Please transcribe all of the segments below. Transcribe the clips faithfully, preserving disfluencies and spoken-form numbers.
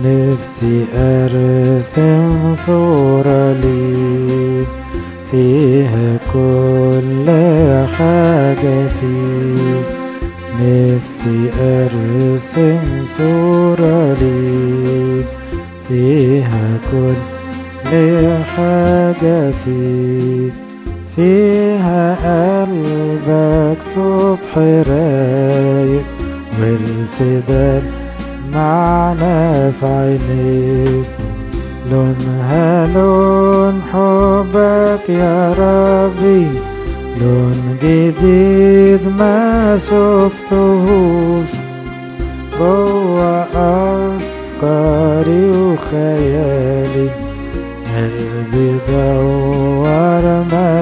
نفسي أرسم صورة لي فيها كل حاجة فيك. نفسي أرسم صورة لي فيها كل حاجة فيك. فيها قلبك صبح رايق والفداء معنا في عينيك. لونها لون حبك يا ربي، لون جديد ما شفتهوش جوا أفكاري وخيالي. قلبي دور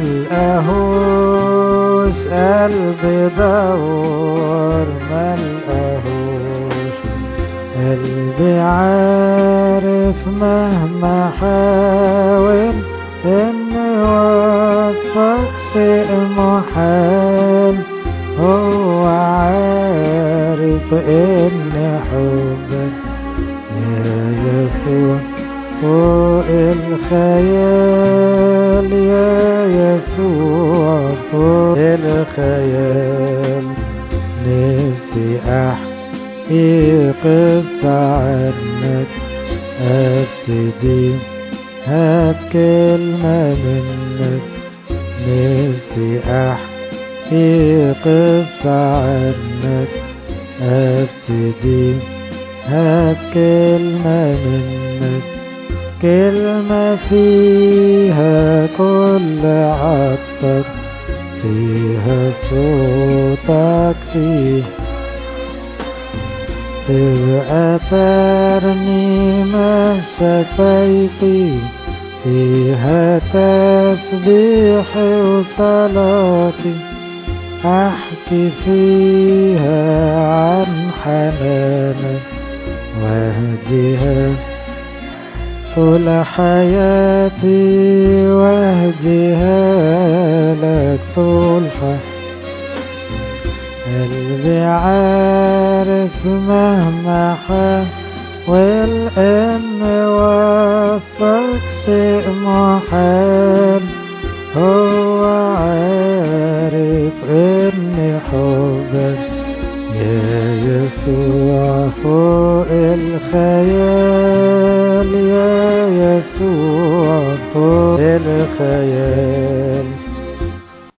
ملقاهوش، قلبي دور ملقاهوش. قلبي عارف مهما حاول إن وصفك شيء محال. هو عارف إن حبك يا يسوع فوق الخيال، يا يسوع فوق الخيال. نفسي أحكي قصة عنك، أبتديها بكلمة منك. نفسي أحكي قصة عنك، أبتديها بكلمة منك. كلمة فيها كل عطفك، فيها صوتك، فيها تبقى ترنيمة شفايفي. فيها تسبيحي وصلاتي، أحكي فيها عن حنانك واهديها طول حياتي، واهديها لك طول حياتي. قلبي عارف مهما حاول إن وصفك شيء محال. هو عارف إن حبك يا يسوع فوق الخيال، يا يسوع فوق الخيال.